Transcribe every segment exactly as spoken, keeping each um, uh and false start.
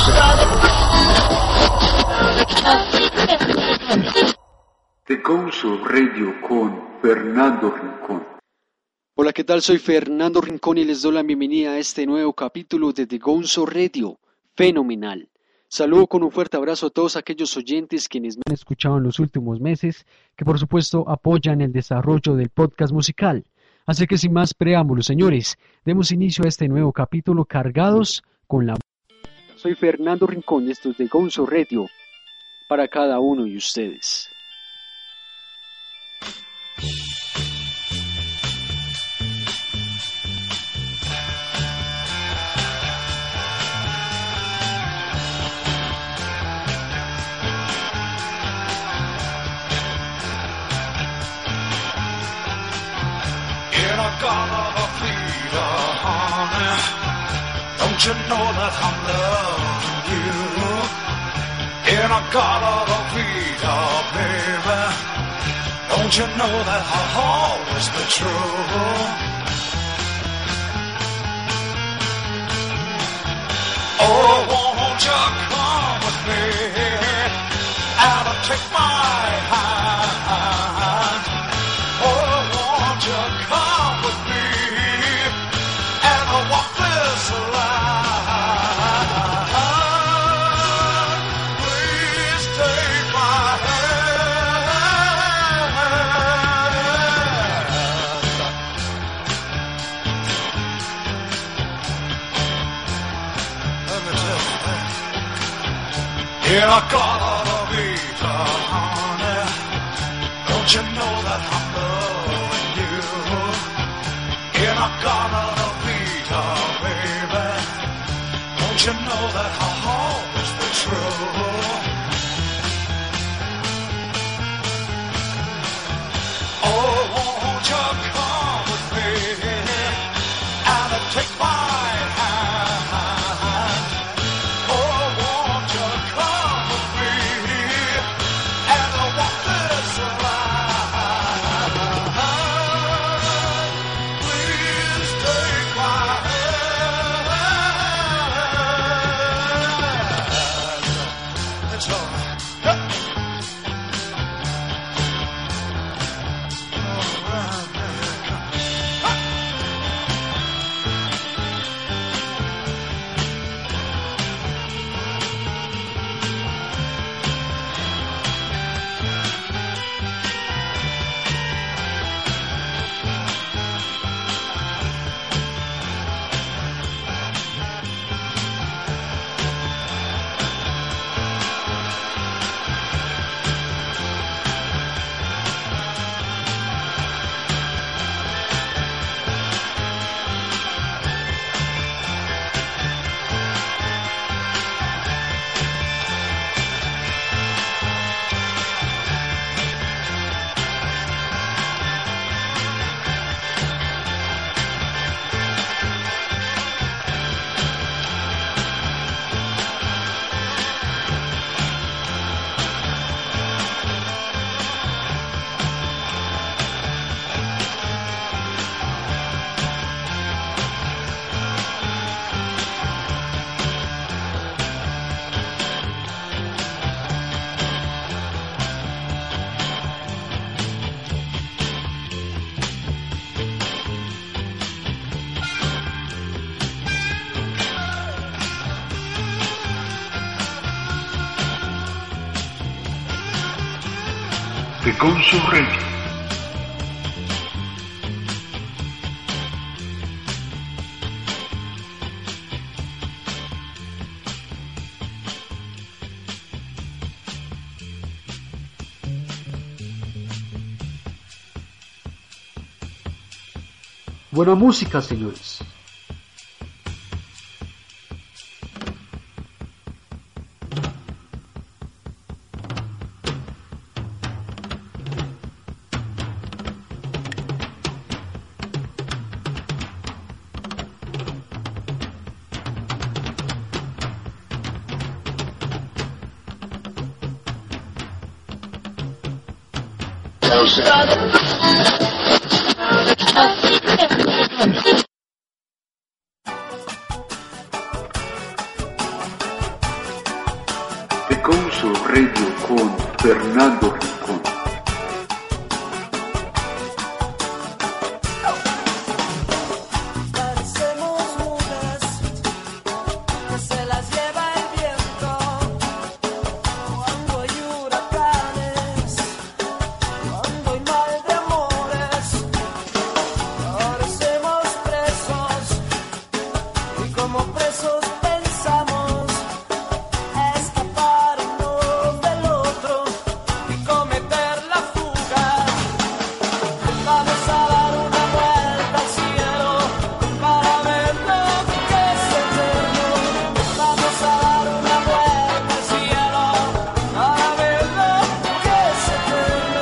The Gonzo Radio con Fernando Rincón. Hola, ¿qué tal? Soy Fernando Rincón y les doy la bienvenida a este nuevo capítulo de The Gonzo Radio. Fenomenal. Saludo con un fuerte abrazo a todos aquellos oyentes quienes me han escuchado en los últimos meses, que por supuesto apoyan el desarrollo del podcast musical. Así que sin más preámbulos, señores, demos inicio a este nuevo capítulo cargados con la... Soy Fernando Rincón y esto es The Gonzo Radio para cada uno de ustedes. Don't you know that I'm loving you? In a Colorado Vita, baby. Don't you know that I'll always be true? Oh, won't you come with me and take my hand? Oh, won't you come with me and walk this line? In a Colorado Vita, honey, don't you know that I'm loving you? In a Colorado Vita, baby, don't you know that I'll always be true? Oh, won't you come with me and take my hand? Oh, won't you come with me and walk this line? Please take my hand. It's all right. All right, man. The Gonzo Radio. Buena música, señores. Fernando Rincón. Parecemos nubes que se las lleva el viento cuando hay huracanes, cuando hay mal de amores. Parecemos presos y como presos pensamos escapar uno del otro y cometer la fuga. Vamos a dar una vuelta al cielo para ver lo que es eterno. Vamos a dar una vuelta al cielo para ver lo que es eterno.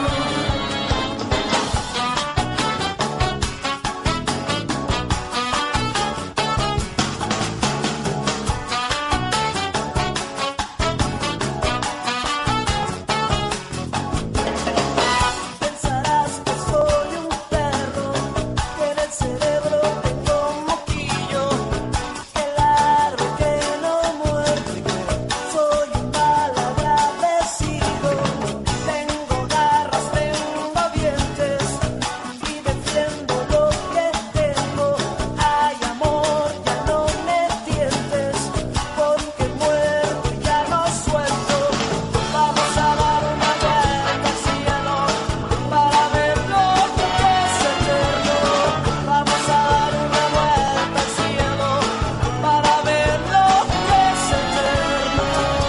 Pensarás que soy un perro, que en el cerebro tengo un moquillo, que ladro, que no muerde, que soy un mal agradecido. Tengo garras, tengo dientes y defiendo lo que tengo. Hay amor, ya no me tientes, porque muerdo y ya no suelto. Vamos a dar una vuelta al cielo para ver lo que es eterno. Vamos a dar una vuelta al cielo para ver lo que es eterno.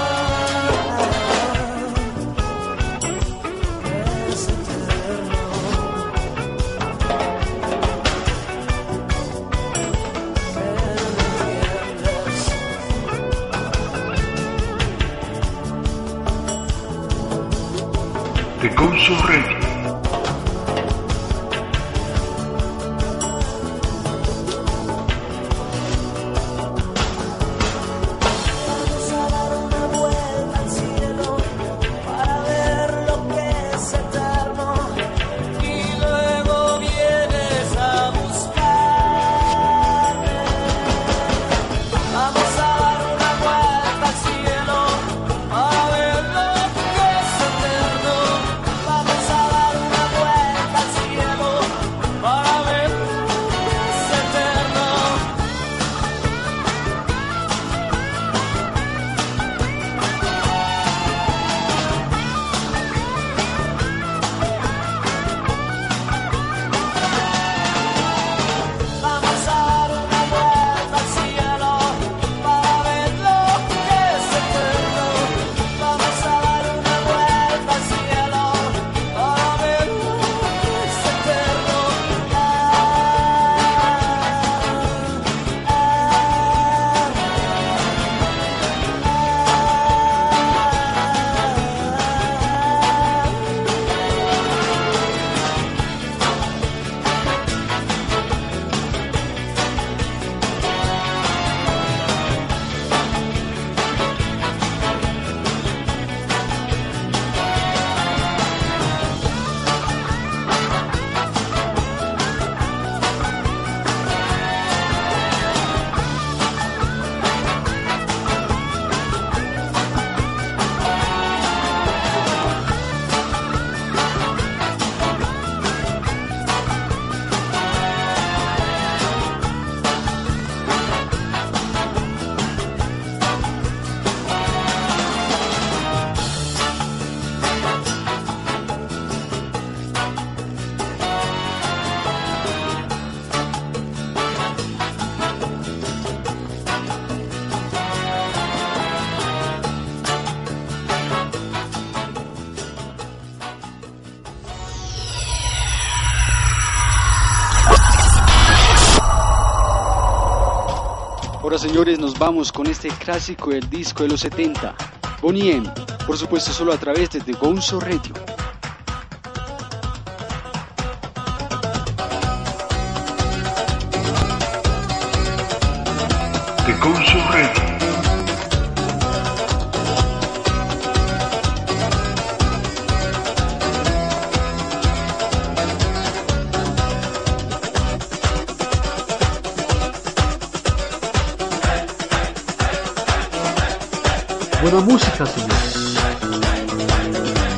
Es The Gonzo Radio. Vamos a dar una vuelta al cielo para ver lo que es eterno y luego vienes a buscarme. Vamos a dar una vuelta al cielo para ver lo que es eterno. Vamos a dar una vuelta al cielo para ver lo que es eterno. Vamos a dar una vuelta al cielo para ver lo que es eterno. Vamos a dar una vuelta al cielo para ver lo que es eterno. Ahora, señores, nos vamos con este clásico del disco de los setenta, Boney M, por supuesto solo a través de The Gonzo Radio. The Gonzo Radio. Buena música, señores.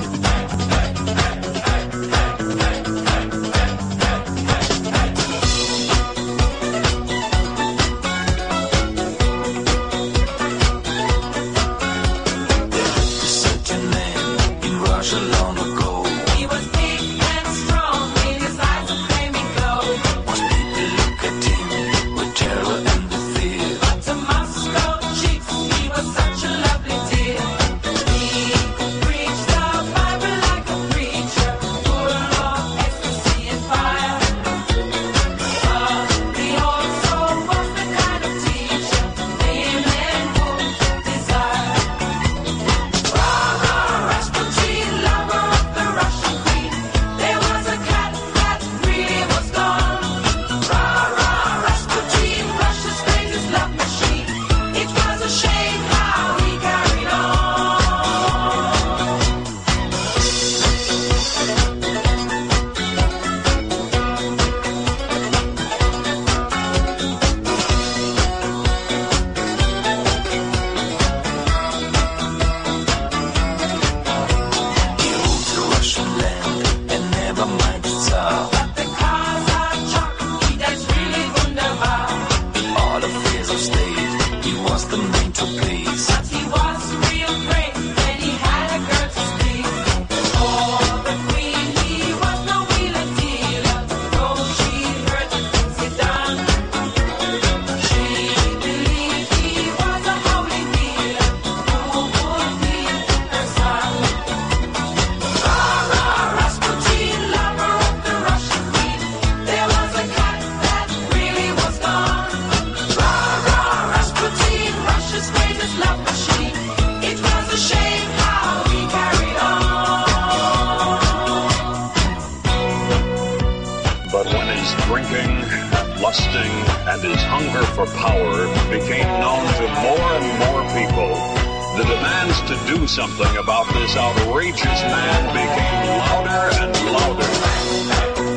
craving, lusting, and his hunger for power became known to more and more people, the demands to do something about this outrageous man became louder and louder.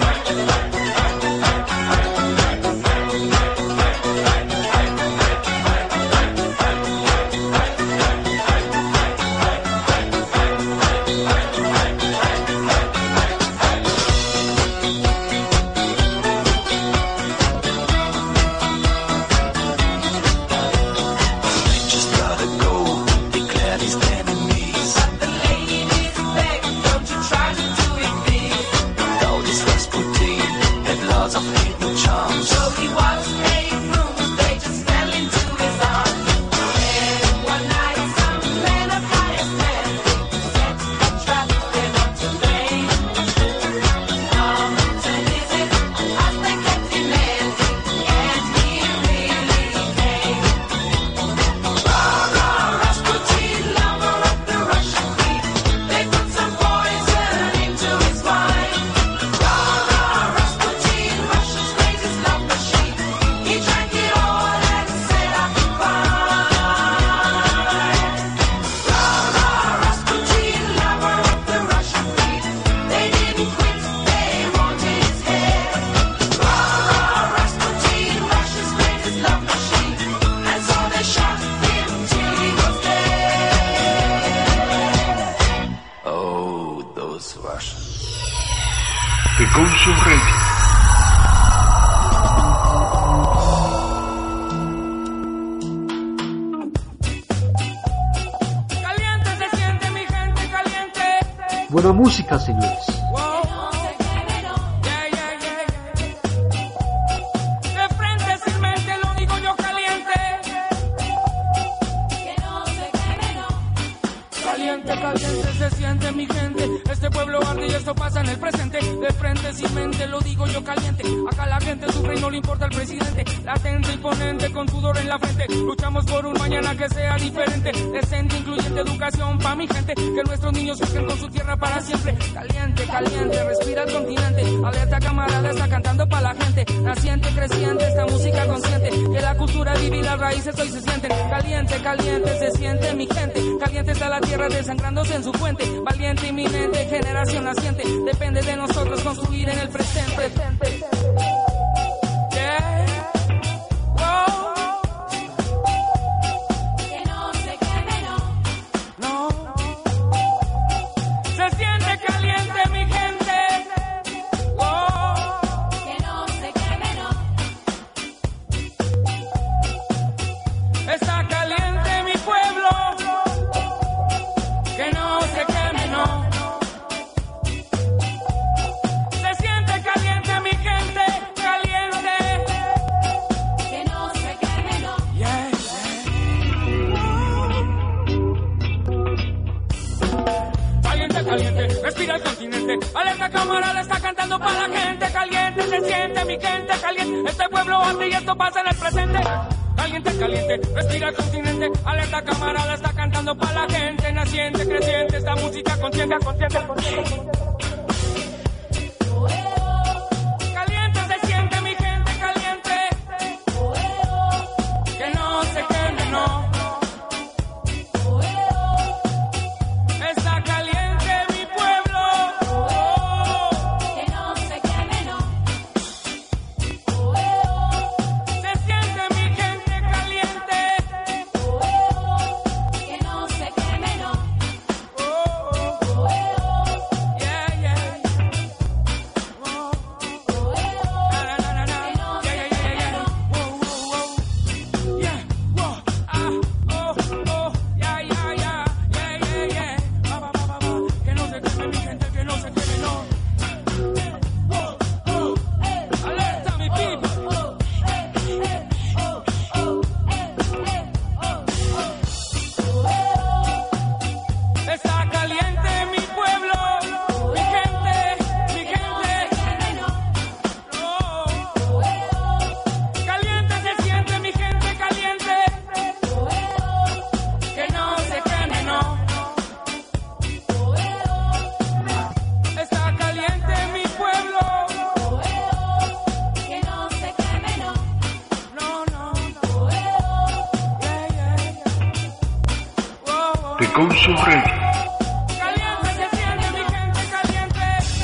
The Gonzo Radio. Caliente se siente mi gente, caliente. Buena música, señores. Caliente se siente mi gente, este pueblo arde y esto pasa en el presente. De frente sin mente lo digo yo caliente. Acá la gente sufre y no le importa el presidente. Latente, imponente, con sudor en la frente. Luchamos por un mañana que sea diferente. Decente, incluyente, educación pa' mi gente. Que nuestros niños crezcan con su tierra para siempre. Caliente, caliente, respira el continente. Alerta camarada, está cantando pa' la gente. Naciente, creciente, esta música consciente. Que la cultura vive y las raíces hoy se sienten. Caliente, caliente, se siente mi gente. Caliente está la tierra desangrándose en su fuente. Valiente, inminente, generación naciente. Depende de nosotros construir en el presente. Yeah. Oh. Que no se queme, no. No. Se siente caliente mi gente. Oh. Que no se queme, no. Está caliente mi pueblo. Que no se queme, no. Se siente caliente mi gente, caliente. Que no se queme, no. Yeah, yeah. Caliente, caliente, respira el continente. Alerta camarada, está cantando para la gente. Caliente, se siente mi gente, caliente. Este pueblo anda y esto pasa en el presente. Caliente, caliente, respira el continente. Alerta camarada, está cantando para la gente. Naciente, creciente, esta música consciente, consciente, consciente. Caliente se siente mi gente, caliente. Que no se queme, no. Está caliente mi pueblo. Que no se queme, no. Se siente mi gente caliente. Que no se queme, no. Yeah, yeah. de Gonzo Radio. Caliente se siente, mi gente caliente.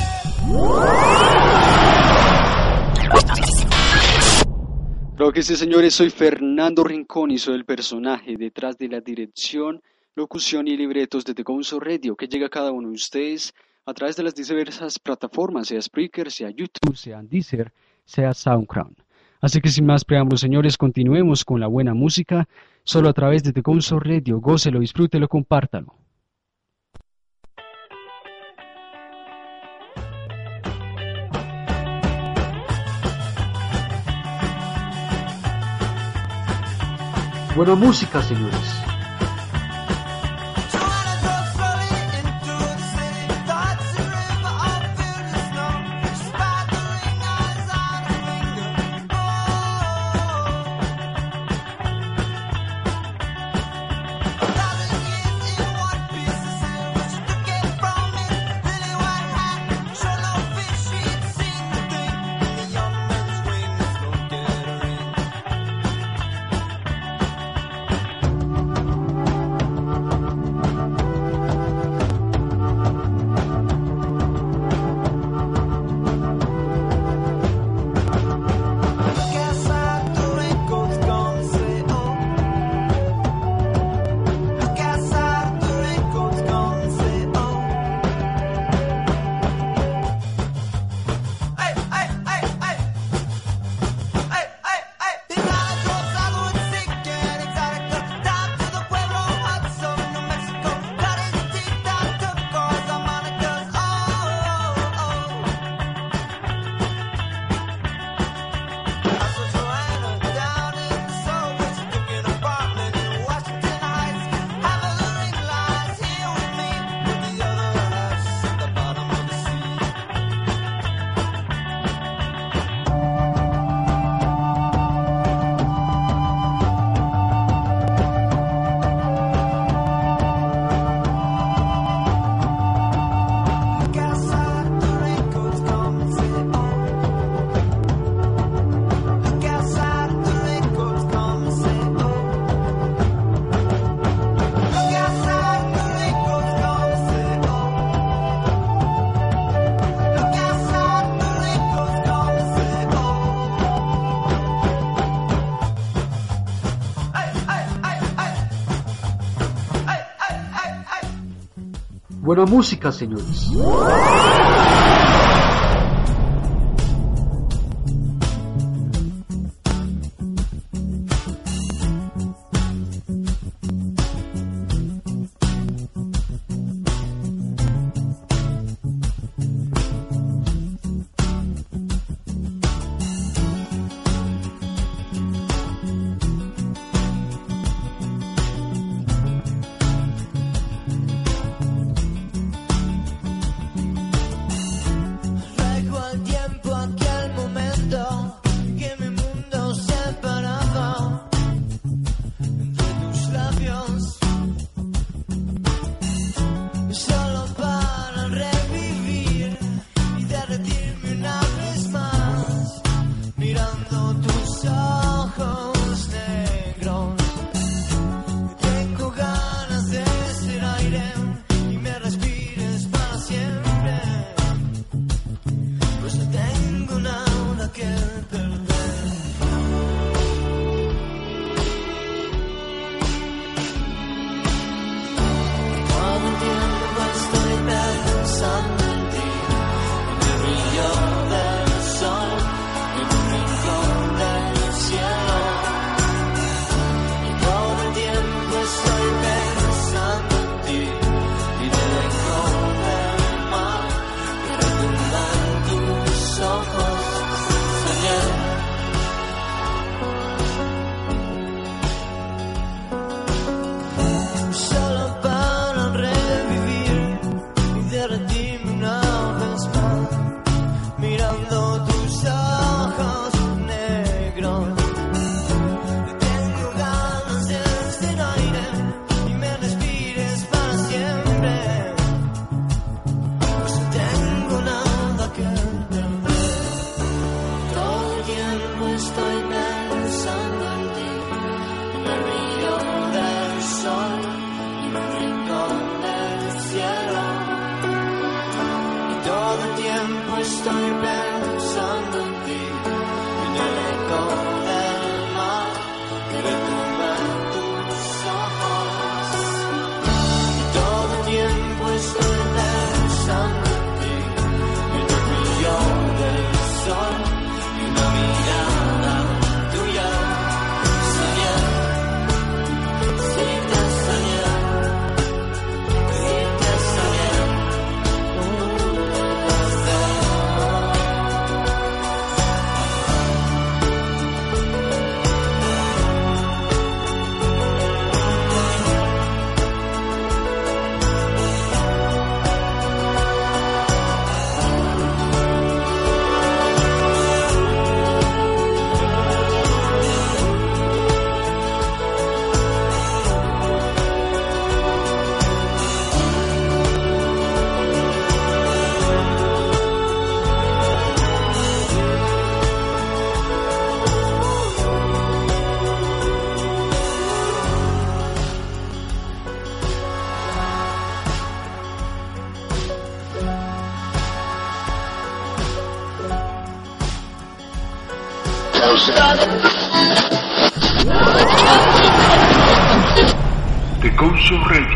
Creo que sí, señores, soy Fernando Rincón y soy el personaje detrás de la dirección, locución y libretos de The Gonzo Radio, que llega a cada uno de ustedes a través de las diversas plataformas, sea Spreaker, sea YouTube, sea Deezer, sea SoundCloud. Así que sin más preámbulos, señores, continuemos con la buena música, solo a través de The Gonzo Radio. Gócelo, disfrútelo, compártalo. Buena música, señores. Buena música, señores. estoy pensando en ti, en el eco del mar que retumba en tus ojos. Y todo el tiempo estoy pensando en ti, en el brillo del sol y una mirada tuya. Soñé, sí te soñé, sí te soñé. The Gonzo Radio.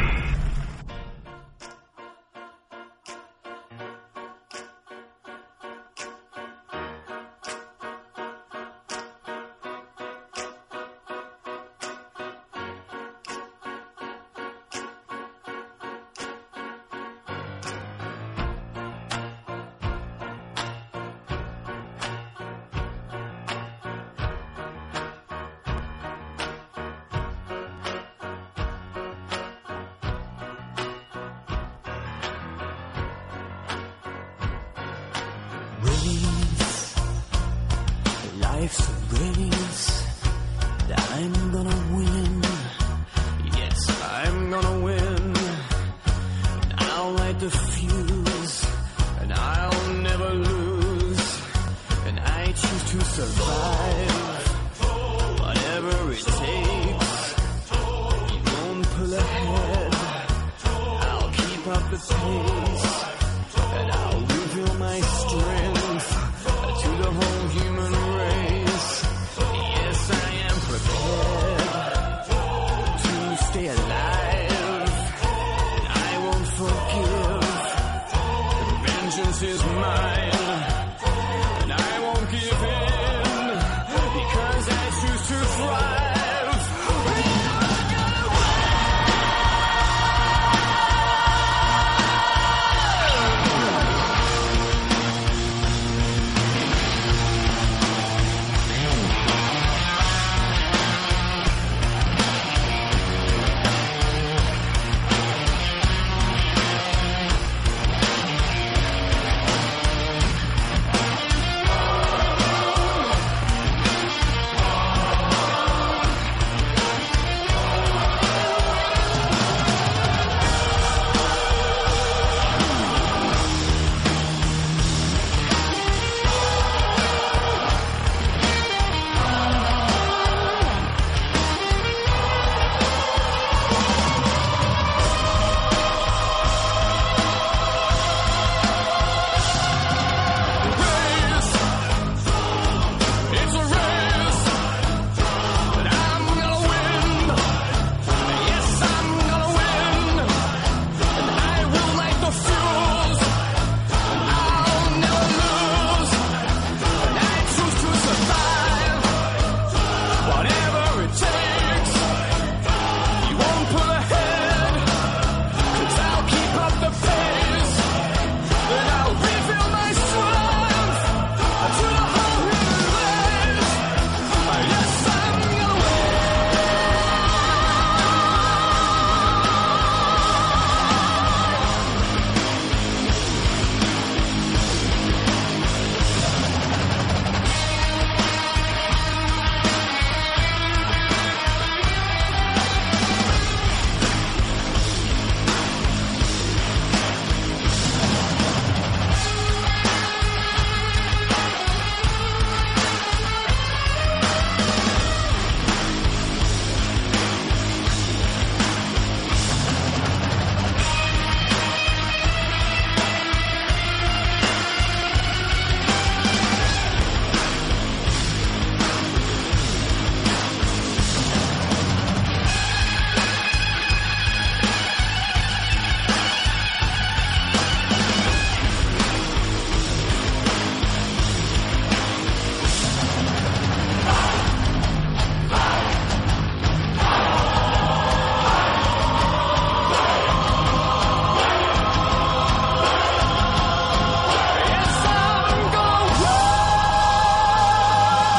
Life's a race that I'm gonna win. Yes, I'm gonna win. And I'll light the fuse, and I'll never lose. And I choose to survive, whatever it takes. You won't pull ahead, I'll keep up the pace. And I'll reveal my strength to the whole human race. Yes, I am prepared.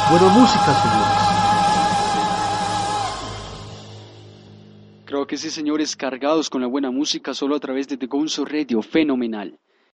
Buena música, señores. Creo que sí, señores, cargados con la buena música solo a través de The Gonzo Radio, fenomenal.